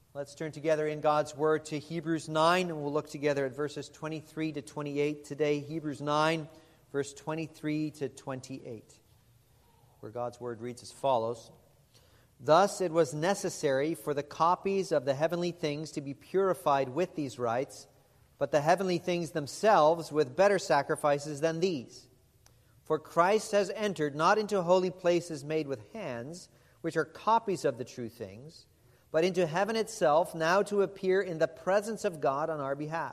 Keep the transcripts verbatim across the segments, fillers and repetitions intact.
Let's turn together in God's Word to Hebrews nine, and we'll look together at verses twenty-three to twenty-eight today. Hebrews nine, verse twenty-three to twenty-eight, where God's Word reads as follows. Thus it was necessary for the copies of the heavenly things to be purified with these rites, but the heavenly things themselves with better sacrifices than these. For Christ has entered not into holy places made with hands, which are copies of the true things, but into heaven itself, now to appear in the presence of God on our behalf.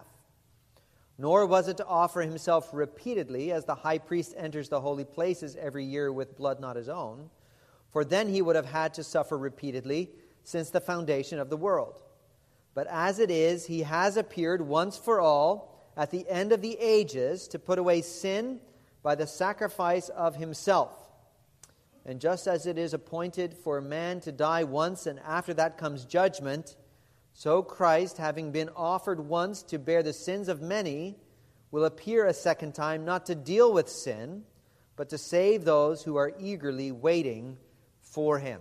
Nor was it to offer himself repeatedly, as the high priest enters the holy places every year with blood not his own, for then he would have had to suffer repeatedly since the foundation of the world. But as it is, he has appeared once for all at the end of the ages to put away sin by the sacrifice of himself. And just as it is appointed for man to die once, and after that comes judgment, so Christ, having been offered once to bear the sins of many, will appear a second time, not to deal with sin, but to save those who are eagerly waiting for him.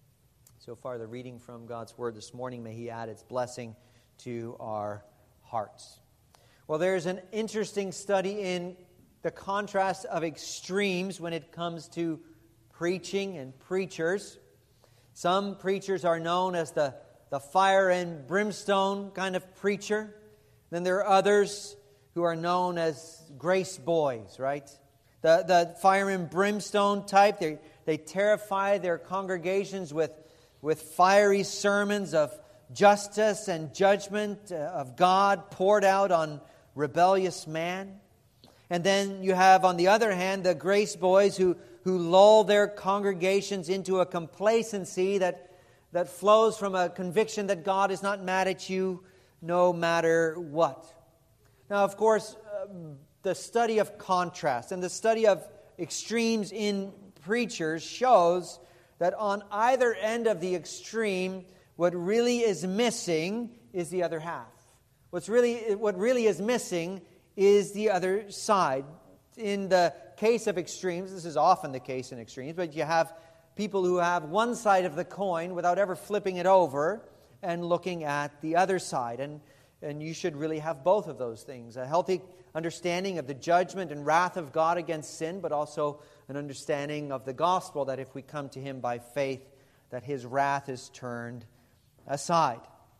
So far, the reading from God's Word this morning. May he add its blessing to our hearts. Well, there's an interesting study in the contrast of extremes when it comes to preaching and preachers. Some preachers are known as the, the fire and brimstone kind of preacher. Then there are others who are known as grace boys, right? The, the fire and brimstone type, they, they terrify their congregations with, with fiery sermons of justice and judgment of God poured out on rebellious man. And then you have, on the other hand, the grace boys who who lull their congregations into a complacency that, that flows from a conviction that God is not mad at you no matter what. Now, of course, uh, the study of contrast and the study of extremes in preachers shows that on either end of the extreme, what really is missing is the other half. What's really, what really is missing is the other side. In the case of extremes, this is often the case in extremes, but you have people who have one side of the coin without ever flipping it over and looking at the other side. And, and you should really have both of those things. A healthy understanding of the judgment and wrath of God against sin, but also an understanding of the gospel that if we come to him by faith, that his wrath is turned aside.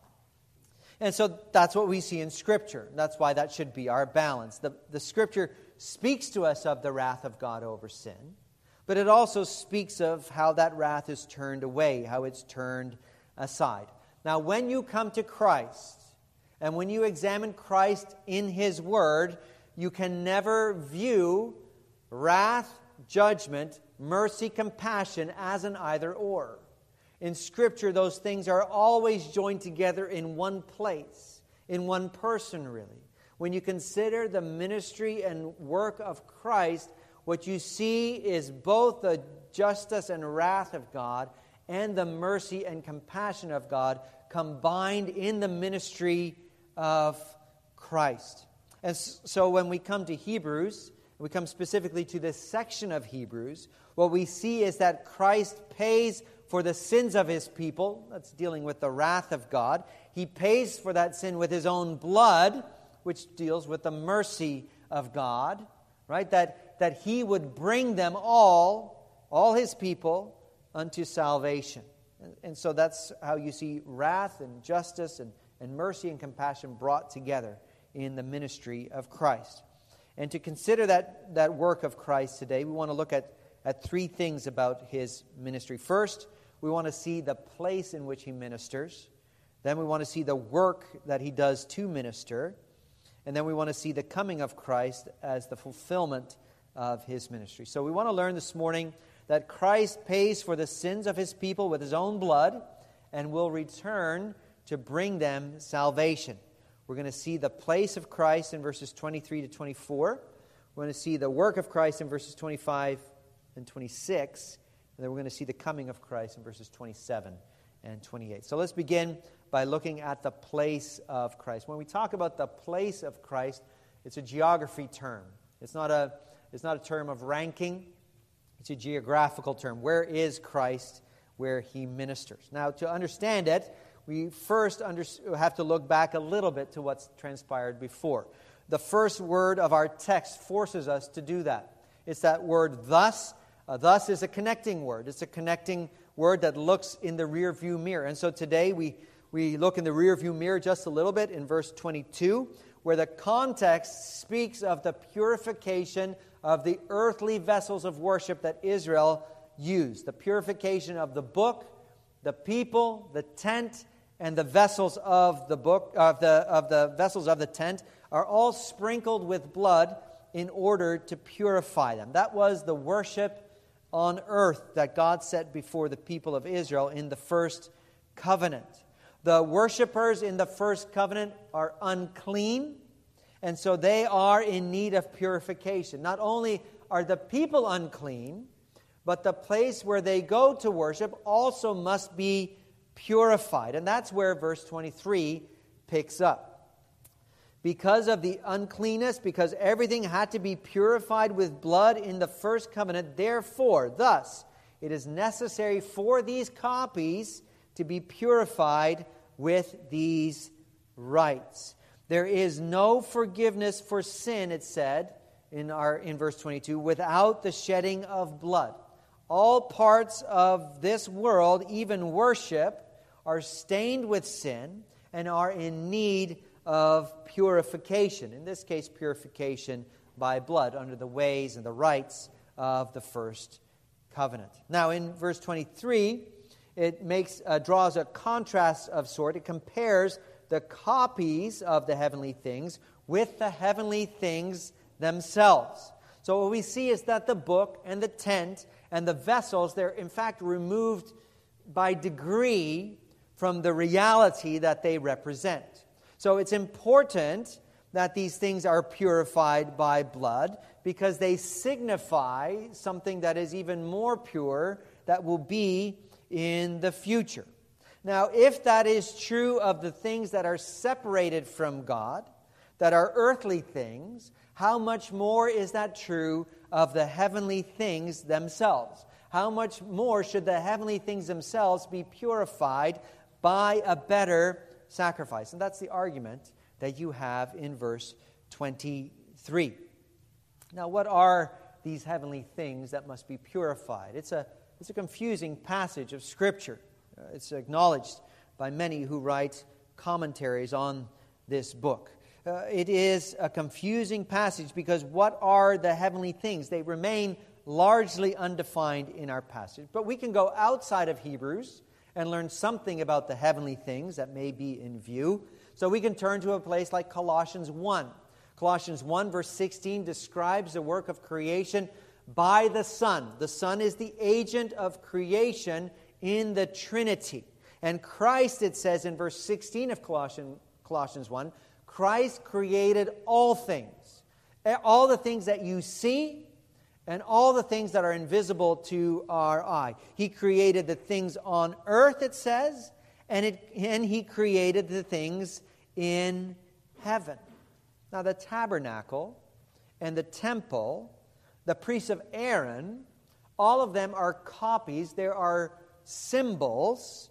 And so that's what we see in Scripture. That's why that should be our balance. The, the Scripture speaks to us of the wrath of God over sin, but it also speaks of how that wrath is turned away, how it's turned aside. Now, when you come to Christ, and when you examine Christ in his Word, you can never view wrath, judgment, mercy, compassion as an either-or. In Scripture, those things are always joined together in one place, in one person, really. When you consider the ministry and work of Christ, what you see is both the justice and wrath of God and the mercy and compassion of God combined in the ministry of Christ. And so when we come to Hebrews, we come specifically to this section of Hebrews, what we see is that Christ pays for the sins of his people. That's dealing with the wrath of God. He pays for that sin with his own blood, which deals with the mercy of God, right? That, that he would bring them all, all his people, unto salvation. And, and so that's how you see wrath and justice and, and mercy and compassion brought together in the ministry of Christ. And to consider that, that work of Christ today, we want to look at, at three things about his ministry. First, we want to see the place in which he ministers. Then we want to see the work that he does to minister. And then we want to see the coming of Christ as the fulfillment of his ministry. So we want to learn this morning that Christ pays for the sins of his people with his own blood and will return to bring them salvation. We're going to see the place of Christ in verses twenty-three to twenty-four. We're going to see the work of Christ in verses twenty-five and twenty-six. And then we're going to see the coming of Christ in verses twenty-seven and twenty-eight. So let's begin by looking at the place of Christ. When we talk about the place of Christ, it's a geography term. It's not a, it's not a term of ranking. It's a geographical term. Where is Christ where he ministers? Now, to understand it, we first under, have to look back a little bit to what's transpired before. The first word of our text forces us to do that. It's that word thus. Uh, thus is a connecting word. It's a connecting word that looks in the rear view mirror. And so today we, we look in the rear view mirror just a little bit in verse twenty-two, where the context speaks of the purification of the earthly vessels of worship that Israel used. The purification of the book, the people, the tent, and the vessels of the book of the of the vessels of the tent are all sprinkled with blood in order to purify them. That was the worship on earth that God set before the people of Israel in the first covenant. The worshipers in the first covenant are unclean, and so they are in need of purification. Not only are the people unclean, but the place where they go to worship also must be purified. And that's where verse twenty-three picks up. Because of the uncleanness, because everything had to be purified with blood in the first covenant, therefore, thus, it is necessary for these copies to be purified with these rites. There is no forgiveness for sin, it said in our in verse twenty-two, without the shedding of blood. All parts of this world, even worship, are stained with sin and are in need of purification. In this case, purification by blood under the ways and the rites of the first covenant. Now, in verse twenty-three, it makes uh, draws a contrast of sort. It compares the copies of the heavenly things with the heavenly things themselves. So what we see is that the book and the tent and the vessels, they're in fact removed by degree from the reality that they represent. So it's important that these things are purified by blood because they signify something that is even more pure that will be in the future. Now, if that is true of the things that are separated from God, that are earthly things, how much more is that true of the heavenly things themselves? How much more should the heavenly things themselves be purified by a better sacrifice? And that's the argument that you have in verse twenty-three. Now, what are these heavenly things that must be purified? It's a, it's a confusing passage of Scripture. Uh, it's acknowledged by many who write commentaries on this book. Uh, it is a confusing passage because what are the heavenly things? They remain largely undefined in our passage. But we can go outside of Hebrews and learn something about the heavenly things that may be in view. So we can turn to a place like Colossians one. Colossians one verse sixteen describes the work of creation by the Son. The Son is the agent of creation in the Trinity. And Christ, it says in verse sixteen of Colossians, Colossians one, Christ created all things. All the things that you see and all the things that are invisible to our eye. He created the things on earth, it says, and, it, and He created the things in heaven. Now, the tabernacle and the temple, the priests of Aaron, all of them are copies. There are symbols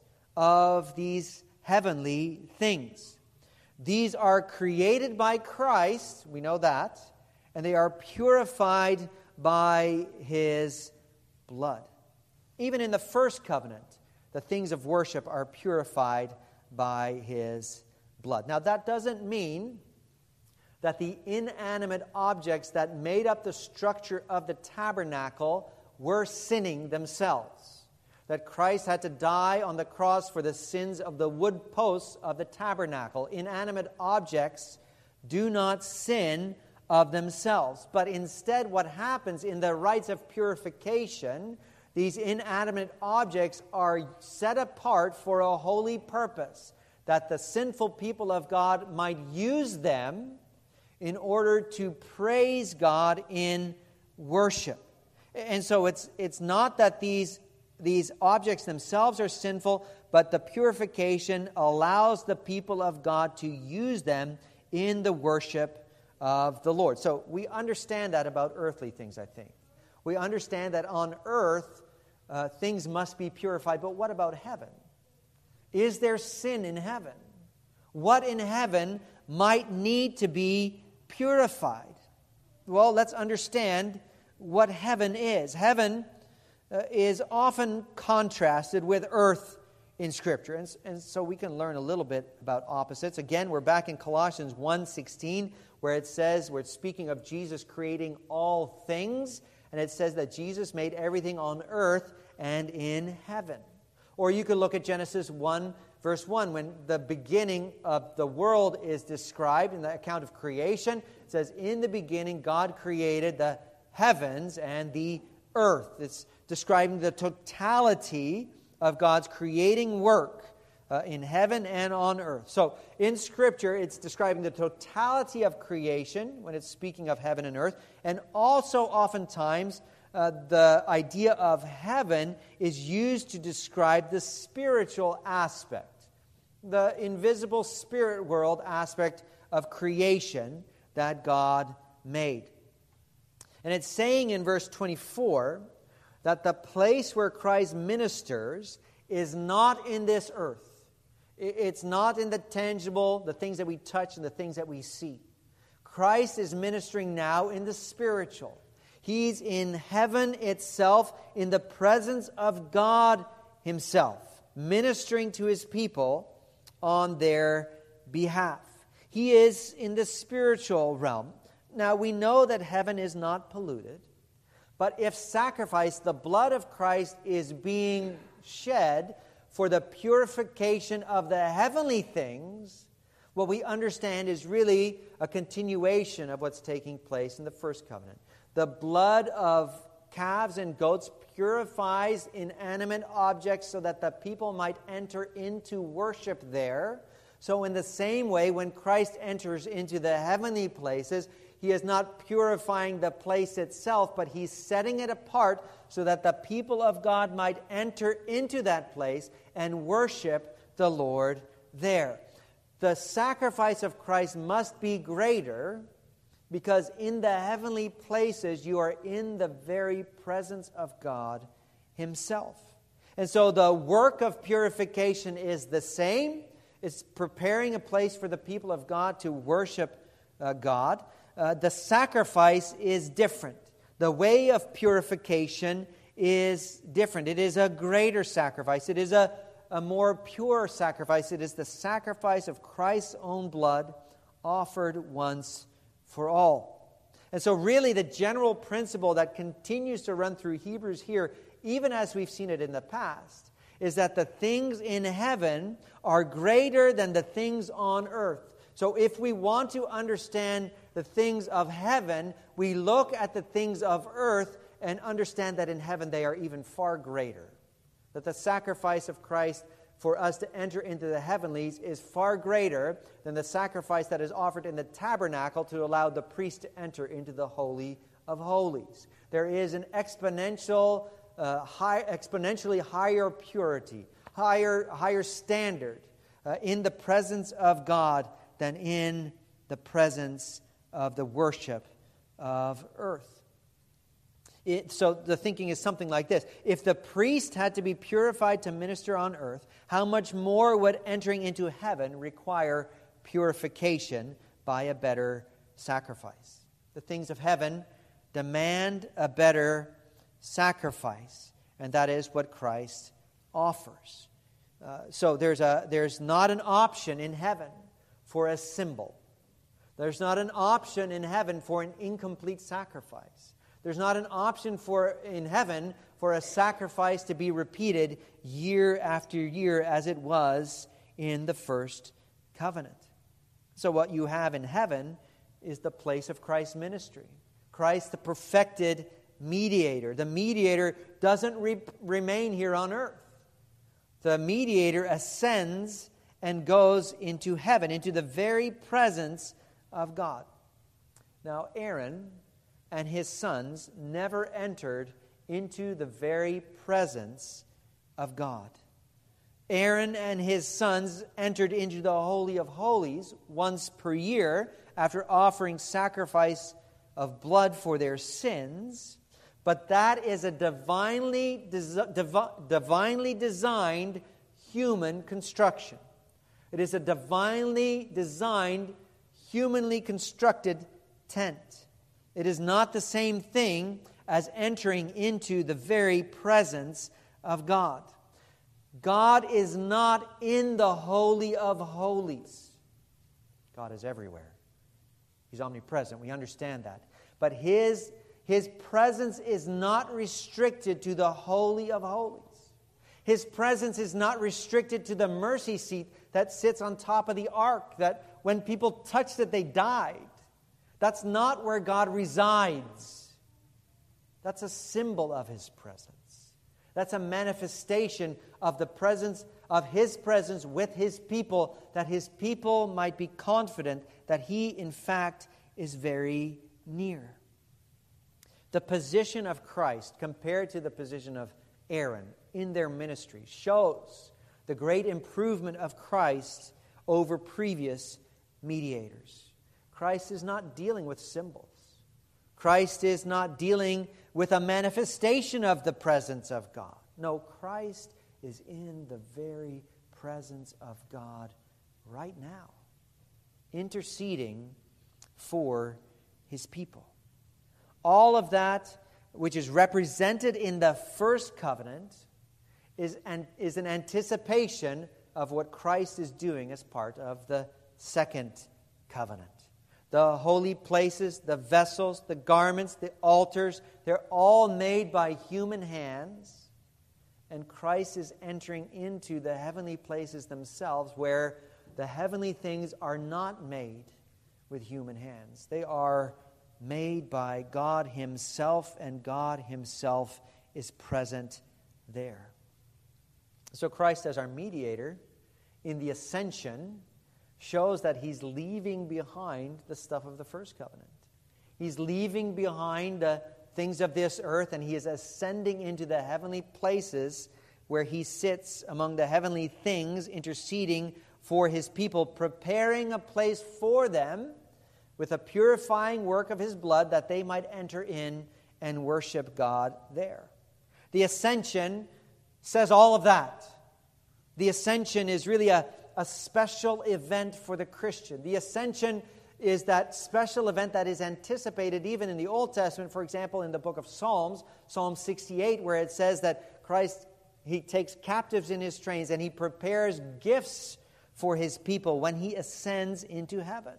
of these heavenly things. These are created by Christ, we know that, and they are purified by His blood. Even in the first covenant, the things of worship are purified by His blood. Now, that doesn't mean that the inanimate objects that made up the structure of the tabernacle were sinning themselves. That Christ had to die on the cross for the sins of the wood posts of the tabernacle. Inanimate objects do not sin of themselves. But instead, what happens in the rites of purification, these inanimate objects are set apart for a holy purpose, that the sinful people of God might use them in order to praise God in worship. And so it's it's not that these, these objects themselves are sinful, but the purification allows the people of God to use them in the worship of the Lord. So we understand that about earthly things, I think. We understand that on earth, uh, things must be purified. But what about heaven? Is there sin in heaven? What in heaven might need to be purified? Well, let's understand what heaven is. Heaven uh, is often contrasted with earth in Scripture. And, and so we can learn a little bit about opposites. Again, we're back in Colossians one sixteen, where it says, where it's speaking of Jesus creating all things, and it says that Jesus made everything on earth and in heaven. Or you could look at Genesis one, verse one, when the beginning of the world is described in the account of creation. It says, in the beginning God created the heavens and the earth. It's describing the totality of God's creating work uh, in heaven and on earth. So in Scripture, it's describing the totality of creation when it's speaking of heaven and earth. And also oftentimes, uh, the idea of heaven is used to describe the spiritual aspect, the invisible spirit world aspect of creation that God made. And it's saying in verse twenty-four that the place where Christ ministers is not in this earth. It's not in the tangible, the things that we touch and the things that we see. Christ is ministering now in the spiritual. He's in heaven itself, in the presence of God Himself, ministering to His people on their behalf. He is in the spiritual realm. Now, we know that heaven is not polluted, but if sacrifice, the blood of Christ, is being shed for the purification of the heavenly things, what we understand is really a continuation of what's taking place in the first covenant. The blood of calves and goats purifies inanimate objects so that the people might enter into worship there. So in the same way, when Christ enters into the heavenly places, He is not purifying the place itself, but He's setting it apart so that the people of God might enter into that place and worship the Lord there. The sacrifice of Christ must be greater because in the heavenly places you are in the very presence of God Himself. And so the work of purification is the same. It's preparing a place for the people of God to worship uh, God. Uh, the sacrifice is different. The way of purification is different. It is a greater sacrifice. It is a, a more pure sacrifice. It is the sacrifice of Christ's own blood offered once for all. And so really the general principle that continues to run through Hebrews here, even as we've seen it in the past, is that the things in heaven are greater than the things on earth. So if we want to understand the things of heaven, we look at the things of earth and understand that in heaven they are even far greater. That the sacrifice of Christ for us to enter into the heavenlies is far greater than the sacrifice that is offered in the tabernacle to allow the priest to enter into the Holy of Holies. There is an exponential, uh, high, exponentially higher purity, higher, higher standard uh, in the presence of God than in the presence of the worship of earth. It, so the thinking is something like this. If the priest had to be purified to minister on earth, how much more would entering into heaven require purification by a better sacrifice? The things of heaven demand a better sacrifice, and that is what Christ offers. Uh, so there's a there's not an option in heaven for a symbol. There's not an option in heaven for an incomplete sacrifice. There's not an option for in heaven for a sacrifice to be repeated year after year as it was in the first covenant. So what you have in heaven is the place of Christ's ministry. Christ, the perfected mediator. The mediator doesn't re- remain here on earth. The mediator ascends and goes into heaven, into the very presence of God. Now, Aaron and his sons never entered into the very presence of God. Aaron and his sons entered into the Holy of Holies once per year after offering sacrifice of blood for their sins, but that is a divinely, divi- divinely designed human construction. It is a divinely designed, humanly constructed tent. It is not the same thing as entering into the very presence of God. God is not in the Holy of Holies. God is everywhere. He's omnipresent. We understand that. But His, His presence is not restricted to the Holy of Holies. His presence is not restricted to the mercy seat that sits on top of the ark, that when people touched it, they died. That's not where God resides. That's a symbol of His presence. That's a manifestation of the presence of His presence with His people, that His people might be confident that He, in fact, is very near. The position of Christ compared to the position of Aaron in their ministry shows the great improvement of Christ over previous mediators. Christ is not dealing with symbols. Christ is not dealing with a manifestation of the presence of God. No, Christ is in the very presence of God right now, interceding for His people. All of that which is represented in the first covenant is an, is an anticipation of what Christ is doing as part of the second covenant. The holy places, the vessels, the garments, the altars, they're all made by human hands. And Christ is entering into the heavenly places themselves, where the heavenly things are not made with human hands. They are made by God Himself, and God Himself is present there. So Christ, as our mediator in the ascension, shows that He's leaving behind the stuff of the first covenant. He's leaving behind the things of this earth, and He is ascending into the heavenly places where He sits among the heavenly things, interceding for His people, preparing a place for them with a purifying work of His blood, that they might enter in and worship God there. The ascension says all of that. The ascension is really a a special event for the Christian. The ascension is that special event that is anticipated even in the Old Testament, for example, in the book of Psalms, Psalm sixty-eight, where it says that Christ, He takes captives in His trains and He prepares gifts for His people when He ascends into heaven.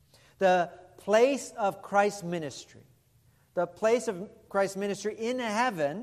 The place of Christ's ministry, the place of Christ's ministry in heaven,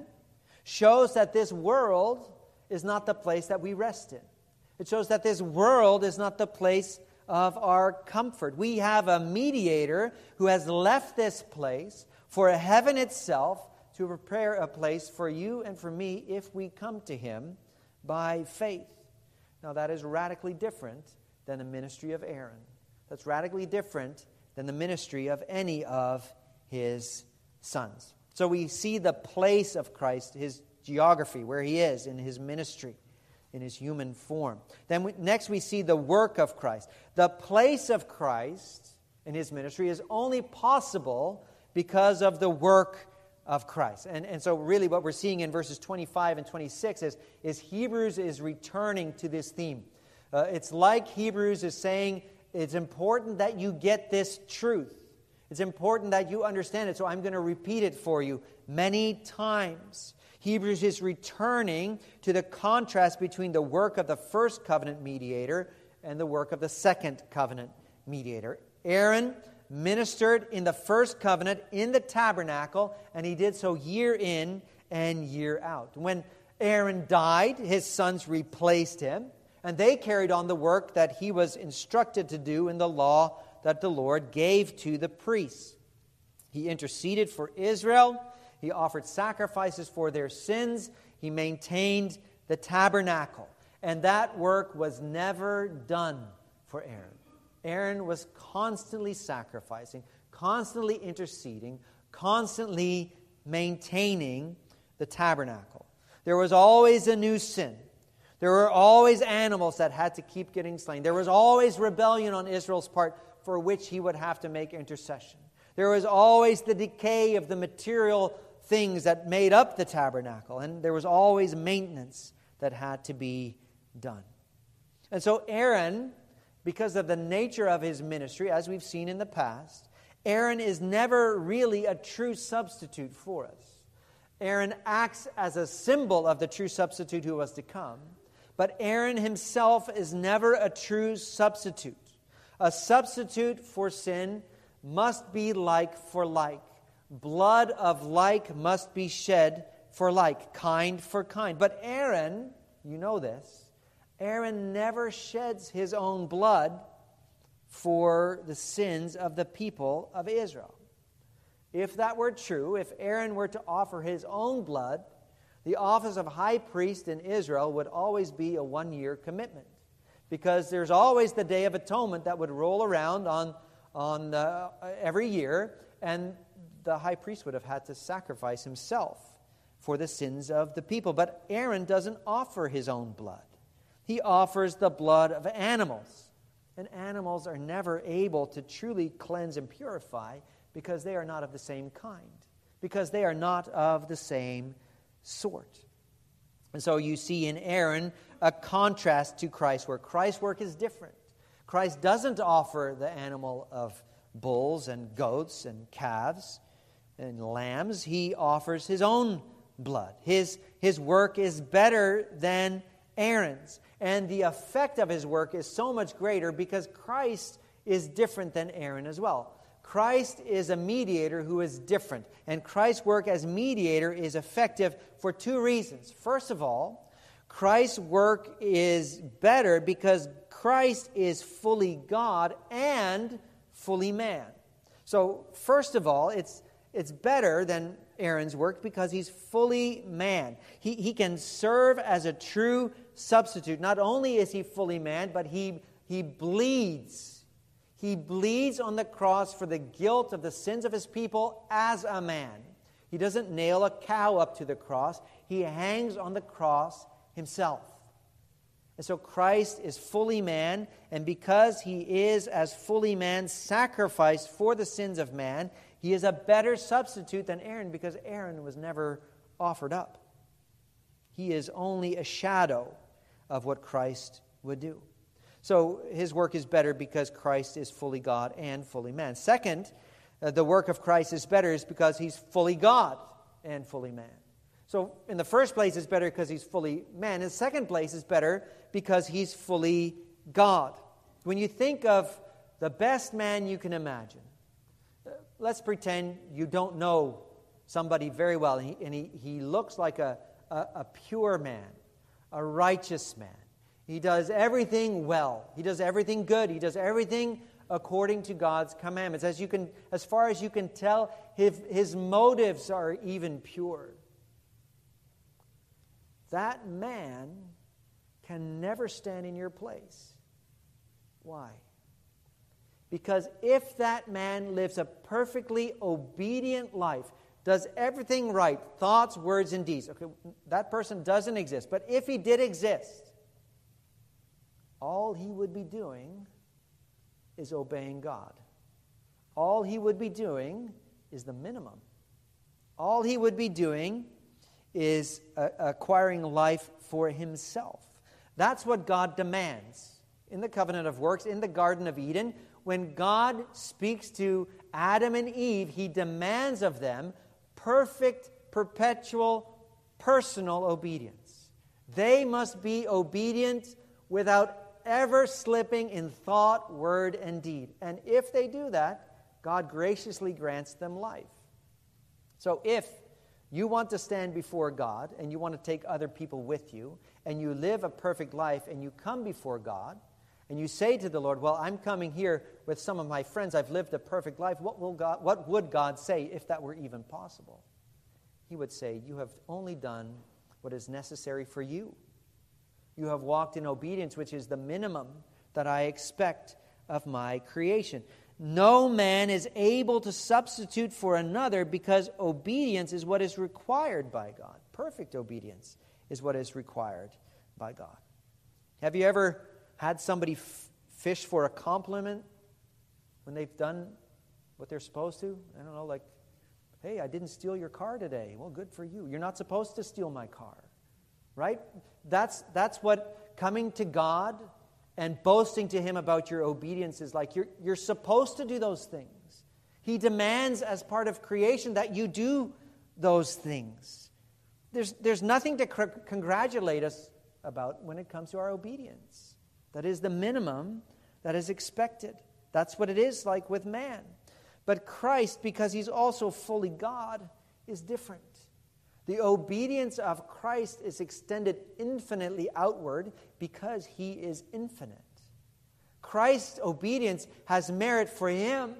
shows that this world is not the place that we rest in. It shows that this world is not the place of our comfort. We have a mediator who has left this place for heaven itself to prepare a place for you and for me if we come to Him by faith. Now, that is radically different than the ministry of Aaron. That's radically different than the ministry of any of his sons. So we see the place of Christ, His geography, where He is in His ministry, in His human form. Then we, next we see the work of Christ. The place of Christ in His ministry is only possible because of the work of Christ. And, and so really what we're seeing in verses twenty-five and twenty-six is, is Hebrews is returning to this theme. Uh, it's like Hebrews is saying, it's important that you get this truth. It's important that you understand it, so I'm going to repeat it for you many times. Hebrews is returning to the contrast between the work of the first covenant mediator and the work of the second covenant mediator. Aaron ministered in the first covenant in the tabernacle, and he did so year in and year out. When Aaron died, his sons replaced him, and they carried on the work that he was instructed to do in the law that the Lord gave to the priests. He interceded for Israel. He offered sacrifices for their sins. He maintained the tabernacle. And that work was never done for Aaron. Aaron was constantly sacrificing, constantly interceding, constantly maintaining the tabernacle. There was always a new sin. There were always animals that had to keep getting slain. There was always rebellion on Israel's part for which he would have to make intercession. There was always the decay of the material things that made up the tabernacle, and there was always maintenance that had to be done. And so Aaron, because of the nature of his ministry, as we've seen in the past, Aaron is never really a true substitute for us. Aaron acts as a symbol of the true substitute who was to come, but Aaron himself is never a true substitute. A substitute for sin must be like for like. Blood of like must be shed for like, kind for kind. But Aaron, you know this, Aaron never sheds his own blood for the sins of the people of Israel. If that were true, if Aaron were to offer his own blood, the office of high priest in Israel would always be a one-year commitment, because there's always the Day of Atonement that would roll around on, on uh, every year, and the high priest would have had to sacrifice himself for the sins of the people. But Aaron doesn't offer his own blood. He offers the blood of animals. And animals are never able to truly cleanse and purify because they are not of the same kind, because they are not of the same sort. And so you see in Aaron a contrast to Christ's work. Christ's work is different. Christ doesn't offer the animal of bulls and goats and calves and lambs. He offers his own blood. His, his work is better than Aaron's. And the effect of his work is so much greater because Christ is different than Aaron as well. Christ is a mediator who is different. And Christ's work as mediator is effective for two reasons. First of all, Christ's work is better because Christ is fully God and fully man. So, first of all, it's it's better than Aaron's work because he's fully man. He, he can serve as a true substitute. Not only is he fully man, but he, he bleeds. He bleeds on the cross for the guilt of the sins of his people as a man. He doesn't nail a cow up to the cross. He hangs on the cross himself. And so Christ is fully man, and because he is as fully man sacrificed for the sins of man, he is a better substitute than Aaron because Aaron was never offered up. He is only a shadow of what Christ would do. So his work is better because Christ is fully God and fully man. Second, uh, the work of Christ is better is because he's fully God and fully man. So in the first place, it's better because he's fully man. In the second place, it's better because he's fully God. When you think of the best man you can imagine, uh, let's pretend you don't know somebody very well, and he, and he, he looks like a, a, a pure man, a righteous man. He does everything well. He does everything good. He does everything according to God's commandments. As you can, as far as you can tell, his, his motives are even pure. That man can never stand in your place. Why? Because if that man lives a perfectly obedient life, does everything right, thoughts, words, and deeds, okay, that person doesn't exist. But if he did exist, all he would be doing is obeying God. All he would be doing is the minimum. All he would be doing is uh, acquiring life for himself. That's what God demands in the covenant of works, in the Garden of Eden. When God speaks to Adam and Eve, he demands of them perfect, perpetual, personal obedience. They must be obedient without ever slipping in thought, word, and deed. And if they do that, God graciously grants them life. So if you want to stand before God and you want to take other people with you and you live a perfect life and you come before God and you say to the Lord, well, I'm coming here with some of my friends. I've lived a perfect life. What will God, what would God say if that were even possible? He would say, you have only done what is necessary for you. You have walked in obedience, which is the minimum that I expect of my creation. No man is able to substitute for another because obedience is what is required by God. Perfect obedience is what is required by God. Have you ever had somebody f- fish for a compliment when they've done what they're supposed to? I don't know, like, hey, I didn't steal your car today. Well, good for you. You're not supposed to steal my car. Right? That's, that's what coming to God and boasting to Him about your obedience is like. You're, you're supposed to do those things. He demands as part of creation that you do those things. There's, there's nothing to cr- congratulate us about when it comes to our obedience. That is the minimum that is expected. That's what it is like with man. But Christ, because He's also fully God, is different. The obedience of Christ is extended infinitely outward because He is infinite. Christ's obedience has merit for Him,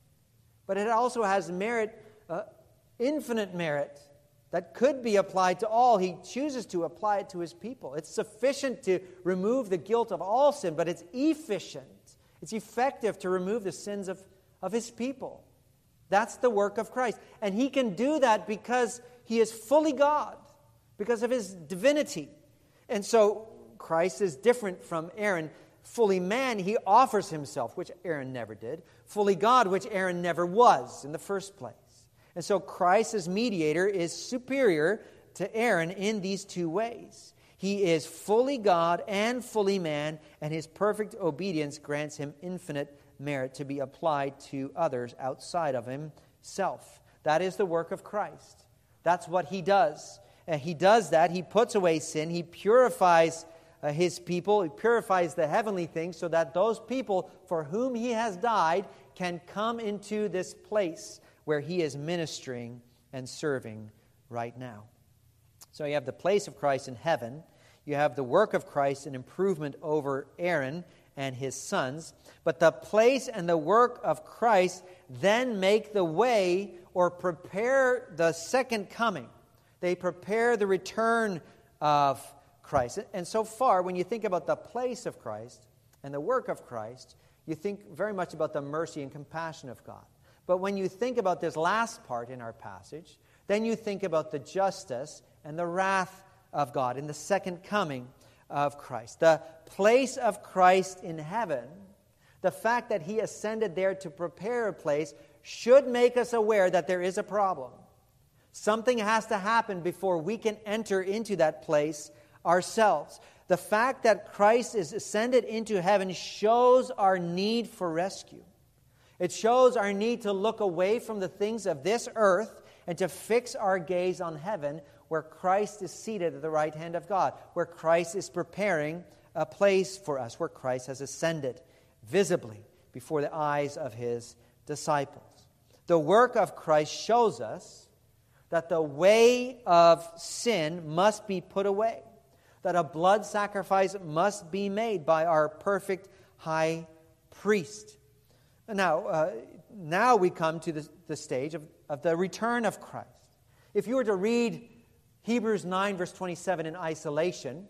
but it also has merit, uh, infinite merit, that could be applied to all. He chooses to apply it to His people. It's sufficient to remove the guilt of all sin, but it's efficient. It's effective to remove the sins of, of His people. That's the work of Christ. And He can do that because He is fully God, because of His divinity. And so Christ is different from Aaron. Fully man, He offers Himself, which Aaron never did. Fully God, which Aaron never was in the first place. And so Christ as mediator is superior to Aaron in these two ways. He is fully God and fully man, and His perfect obedience grants Him infinite merit to be applied to others outside of Himself. That is the work of Christ. That's what He does. And He does that. He puts away sin. He purifies uh, His people. He purifies the heavenly things so that those people for whom He has died can come into this place where He is ministering and serving right now. So you have the place of Christ in heaven. You have the work of Christ, an improvement over Aaron and his sons. But the place and the work of Christ then make the way or prepare the second coming. They prepare the return of Christ. And so far, when you think about the place of Christ and the work of Christ, you think very much about the mercy and compassion of God. But when you think about this last part in our passage, then you think about the justice and the wrath of God in the second coming of Christ. The place of Christ in heaven, the fact that He ascended there to prepare a place, should make us aware that there is a problem. Something has to happen before we can enter into that place ourselves. The fact that Christ is ascended into heaven shows our need for rescue. It shows our need to look away from the things of this earth and to fix our gaze on heaven, where Christ is seated at the right hand of God, where Christ is preparing a place for us, where Christ has ascended visibly before the eyes of His disciples. The work of Christ shows us that the way of sin must be put away, that a blood sacrifice must be made by our perfect high priest. Now, uh, now we come to the, the stage of, of the return of Christ. If you were to read Hebrews nine, verse twenty-seven in isolation,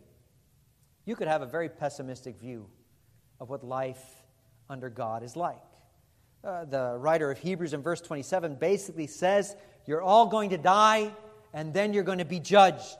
you could have a very pessimistic view of what life under God is like. Uh, the writer of Hebrews in verse twenty-seven basically says, you're all going to die, and then you're going to be judged.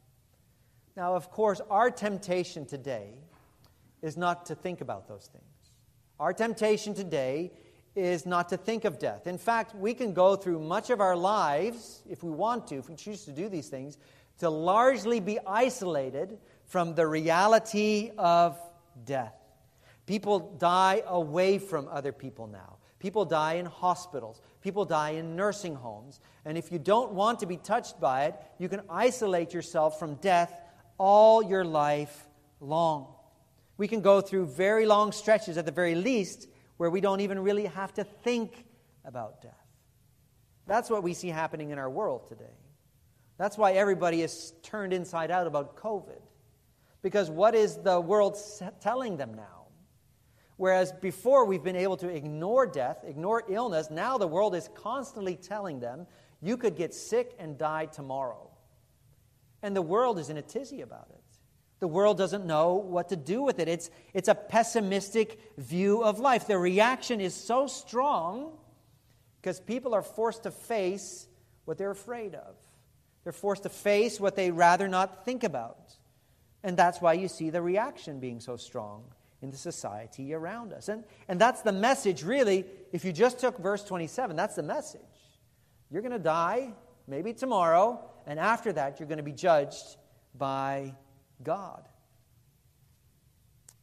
Now, of course, our temptation today is not to think about those things. Our temptation today is not to think of death. In fact, we can go through much of our lives, if we want to, if we choose to do these things, to largely be isolated from the reality of death. People die away from other people now. People die in hospitals. People die in nursing homes. And if you don't want to be touched by it, you can isolate yourself from death all your life long. We can go through very long stretches, at the very least, where we don't even really have to think about death. That's what we see happening in our world today. That's why everybody is turned inside out about COVID. Because what is the world telling them now? Whereas before we've been able to ignore death, ignore illness, now the world is constantly telling them, you could get sick and die tomorrow. And the world is in a tizzy about it. The world doesn't know what to do with it. It's, it's a pessimistic view of life. The reaction is so strong because people are forced to face what they're afraid of. They're forced to face what they'd rather not think about. And that's why you see the reaction being so strong in the society around us. And, and that's the message, really. If you just took verse twenty-seven, that's the message. You're going to die, maybe tomorrow, and after that you're going to be judged by God.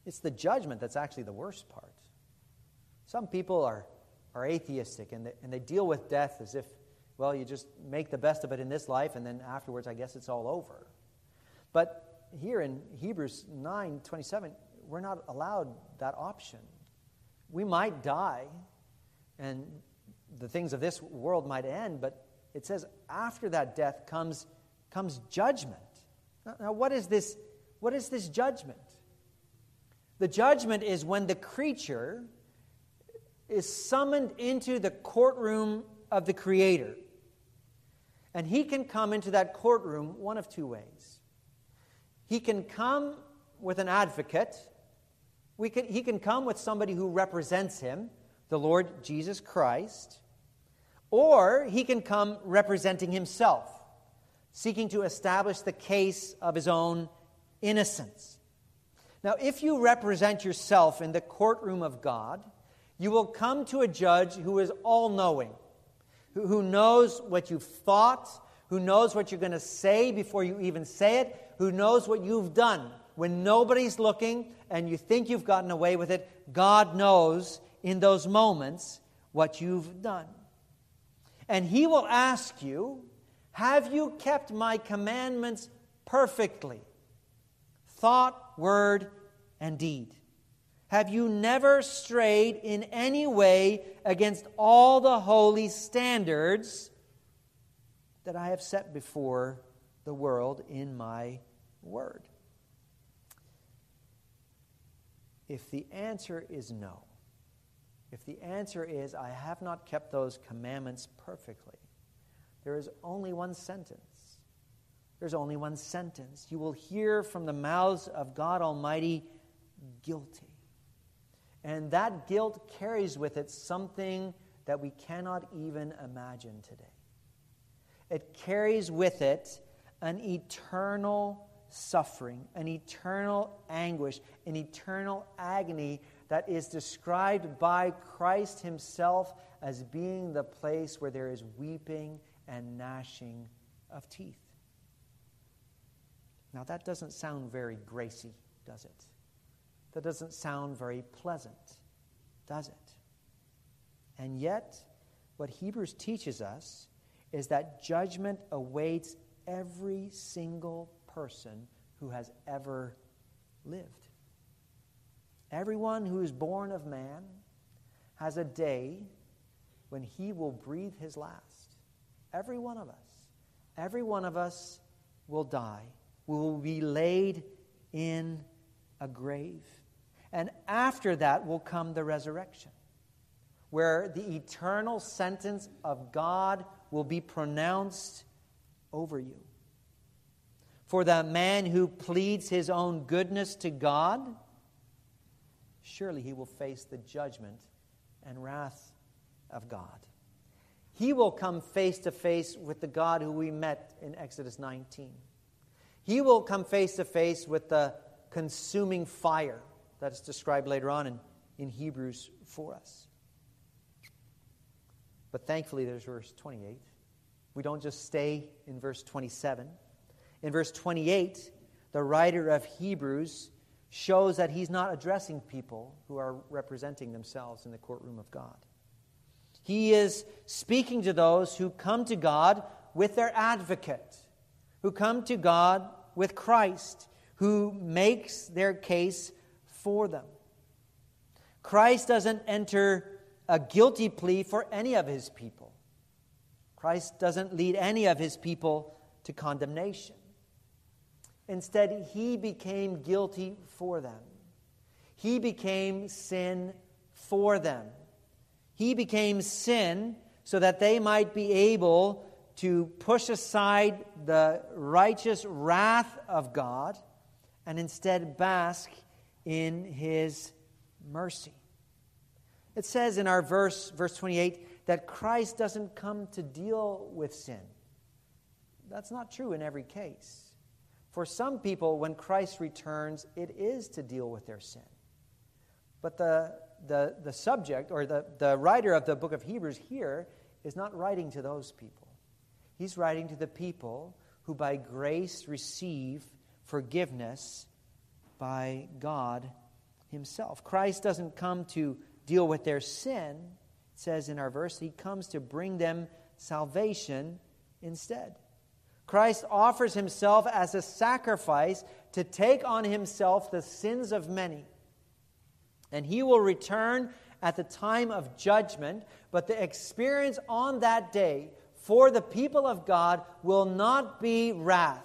It's the judgment that's actually the worst part. Some people are, are atheistic, and they, and they deal with death as if, well, you just make the best of it in this life, and then afterwards, I guess it's all over. But here in Hebrews nine twenty-seven, we're not allowed that option. We might die, and the things of this world might end, but it says after that death comes, comes judgment. Now, now what is this, what is this judgment? The judgment is when the creature is summoned into the courtroom of the Creator. And he can come into that courtroom one of two ways. He can come with an advocate. We can, he can come with somebody who represents him, the Lord Jesus Christ. Or he can come representing himself, seeking to establish the case of his own innocence. Now, if you represent yourself in the courtroom of God, you will come to a judge who is all-knowing, who, who knows what you've thought, who knows what you're going to say before you even say it, who knows what you've done. When nobody's looking and you think you've gotten away with it, God knows in those moments what you've done. And he will ask you, have you kept my commandments perfectly? Thought, word, and deed. Have you never strayed in any way against all the holy standards that I have set before the world in my word? If the answer is no, if the answer is I have not kept those commandments perfectly, there is only one sentence. There's only one sentence. You will hear from the mouths of God Almighty, guilty. And that guilt carries with it something that we cannot even imagine today. It carries with it an eternal suffering, an eternal anguish, an eternal agony that is described by Christ himself as being the place where there is weeping and gnashing of teeth. Now that doesn't sound very gracy, does it? That doesn't sound very pleasant, does it? And yet, what Hebrews teaches us is that judgment awaits every single person who has ever lived. Everyone who is born of man has a day when he will breathe his last. Every one of us. Every one of us will die. We will be laid in a grave. And after that will come the resurrection, where the eternal sentence of God will be pronounced over you. For the man who pleads his own goodness to God, surely he will face the judgment and wrath of God. He will come face to face with the God who we met in Exodus nineteen. He will come face to face with the consuming fire that is described later on in, in Hebrews for us. But thankfully, there's verse twenty-eight. We don't just stay in verse twenty-seven. In verse twenty-eight, the writer of Hebrews shows that he's not addressing people who are representing themselves in the courtroom of God. He is speaking to those who come to God with their advocate, who come to God with Christ, who makes their case for them. Christ doesn't enter a guilty plea for any of his people. Christ doesn't lead any of his people to condemnation. Instead, he became guilty for them. He became sin for them. He became sin so that they might be able to push aside the righteous wrath of God and instead bask in his mercy. It says in our verse, verse twenty-eight, that Christ doesn't come to deal with sin. That's not true in every case. For some people, when Christ returns, it is to deal with their sin. But the, the, the subject, or the, the writer of the book of Hebrews here, is not writing to those people. He's writing to the people who by grace receive forgiveness by God himself. Christ doesn't come to deal with their sin, it says in our verse. He comes to bring them salvation instead. Christ offers himself as a sacrifice to take on himself the sins of many. And he will return at the time of judgment, but the experience on that day for the people of God will not be wrath.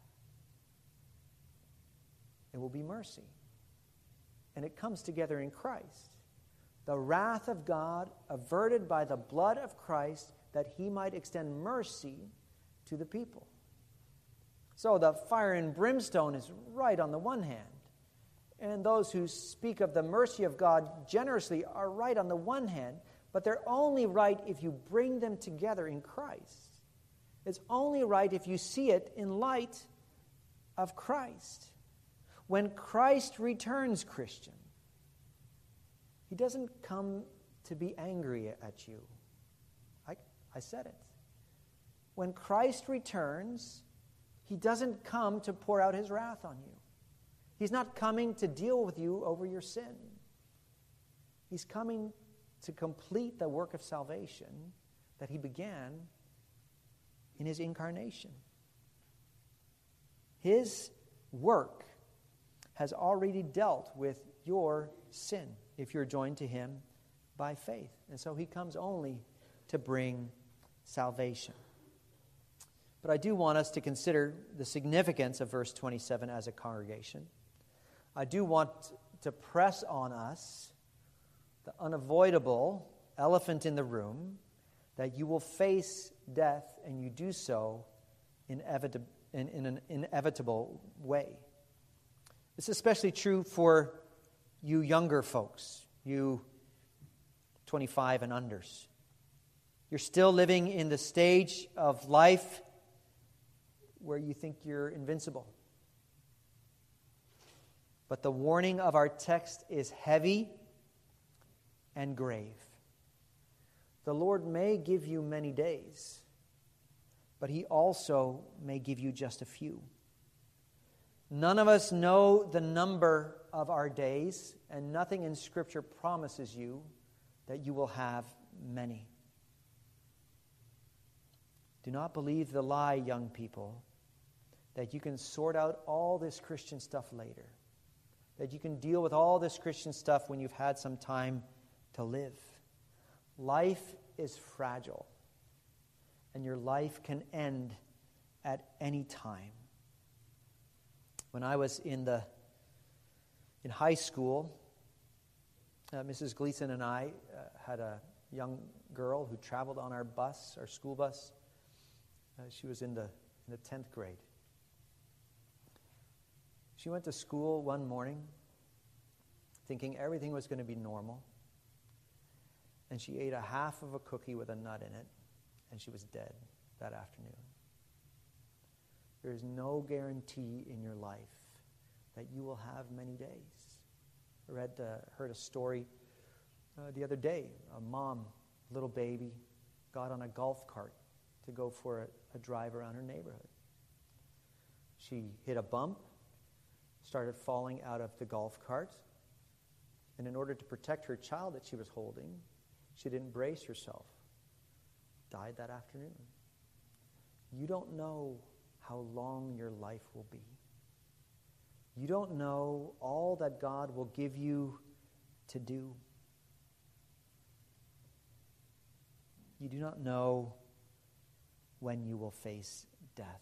It will be mercy. And it comes together in Christ. The wrath of God averted by the blood of Christ, that he might extend mercy to the people. So the fire and brimstone is right on the one hand, and those who speak of the mercy of God generously are right on the one hand, but they're only right if you bring them together in Christ. It's only right if you see it in light of Christ. When Christ returns, Christian, he doesn't come to be angry at you. I, I said it. When Christ returns, he doesn't come to pour out his wrath on you. He's not coming to deal with you over your sin. He's coming to complete the work of salvation that he began in his incarnation. His work has already dealt with your sin if you're joined to him by faith. And so he comes only to bring salvation. But I do want us to consider the significance of verse twenty-seven as a congregation. I do want to press on us the unavoidable elephant in the room, that you will face death, and you do so inevit- in, in an inevitable way. It's especially true for you younger folks, you twenty-five and unders. You're still living in the stage of life where you think you're invincible. But the warning of our text is heavy and grave. The Lord may give you many days, but he also may give you just a few. None of us know the number of our days, and nothing in Scripture promises you that you will have many. Do not believe the lie, young people, that you can sort out all this Christian stuff later, that you can deal with all this Christian stuff when you've had some time to live. Life is fragile, and your life can end at any time. When I was in the in high school, uh, Missus Gleason and I uh, had a young girl who traveled on our bus, our school bus. Uh, she was in the in the tenth grade. She went to school one morning thinking everything was going to be normal, and she ate a half of a cookie with a nut in it, and she was dead that afternoon. There is no guarantee in your life that you will have many days. I read, uh, heard a story uh, the other day. A mom, little baby, got on a golf cart to go for a, a drive around her neighborhood. She hit a bump, started falling out of the golf cart, and in order to protect her child that she was holding, she didn't brace herself. Died that afternoon. You don't know how long your life will be. You don't know all that God will give you to do. You do not know when you will face death.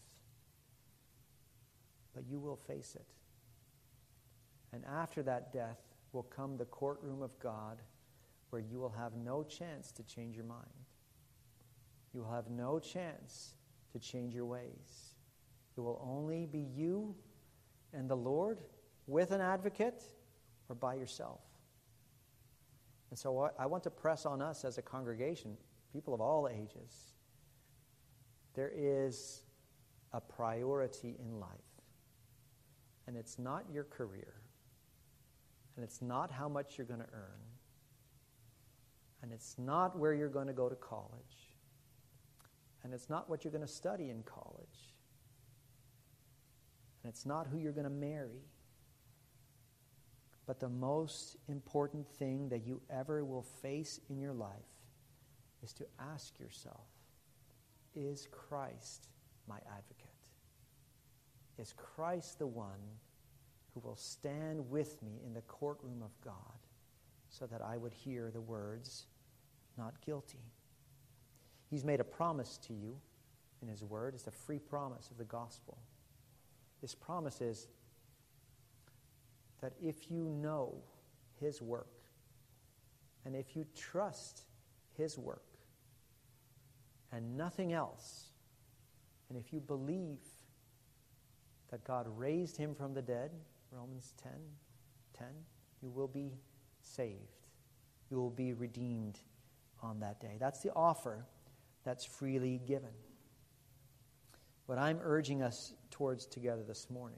But you will face it. And after that death will come the courtroom of God, where you will have no chance to change your mind. You will have no chance to change your ways. It will only be you and the Lord with an advocate or by yourself. And so I want to press on us as a congregation, people of all ages. There is a priority in life. And it's not your career. And it's not how much you're going to earn. And it's not where you're going to go to college. And it's not what you're going to study in college. And it's not who you're going to marry. But the most important thing that you ever will face in your life is to ask yourself, is Christ my advocate? Is Christ the one who will stand with me in the courtroom of God so that I would hear the words, not guilty? He's made a promise to you in his word. It's a free promise of the gospel. This promise is that if you know his work, and if you trust his work and nothing else, and if you believe that God raised him from the dead, Romans ten, ten, you will be saved. You will be redeemed on that day. That's the offer that's freely given. What I'm urging us towards together this morning,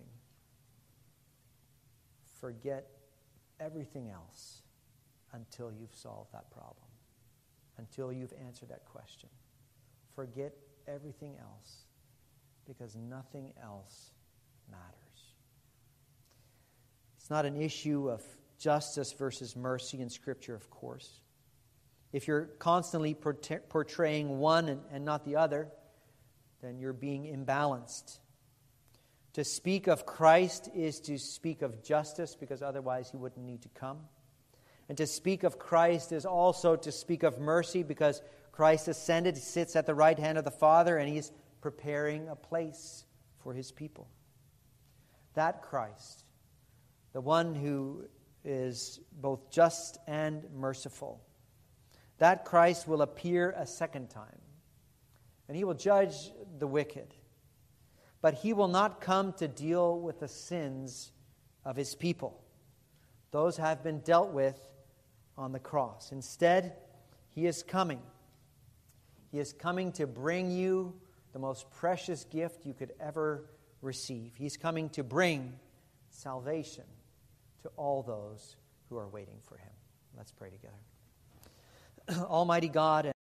forget everything else until you've solved that problem, until you've answered that question. Forget everything else, because nothing else matters. It's not an issue of justice versus mercy in Scripture, of course. If you're constantly portraying one and, and not the other, then you're being imbalanced. To speak of Christ is to speak of justice, because otherwise he wouldn't need to come. And to speak of Christ is also to speak of mercy, because Christ ascended, he sits at the right hand of the Father, and he's preparing a place for his people. That Christ, the one who is both just and merciful, that Christ will appear a second time, and he will judge the wicked. But he will not come to deal with the sins of his people. Those have been dealt with on the cross. Instead, he is coming. He is coming to bring you the most precious gift you could ever receive. He's coming to bring salvation to all those who are waiting for him. Let's pray together. Almighty God,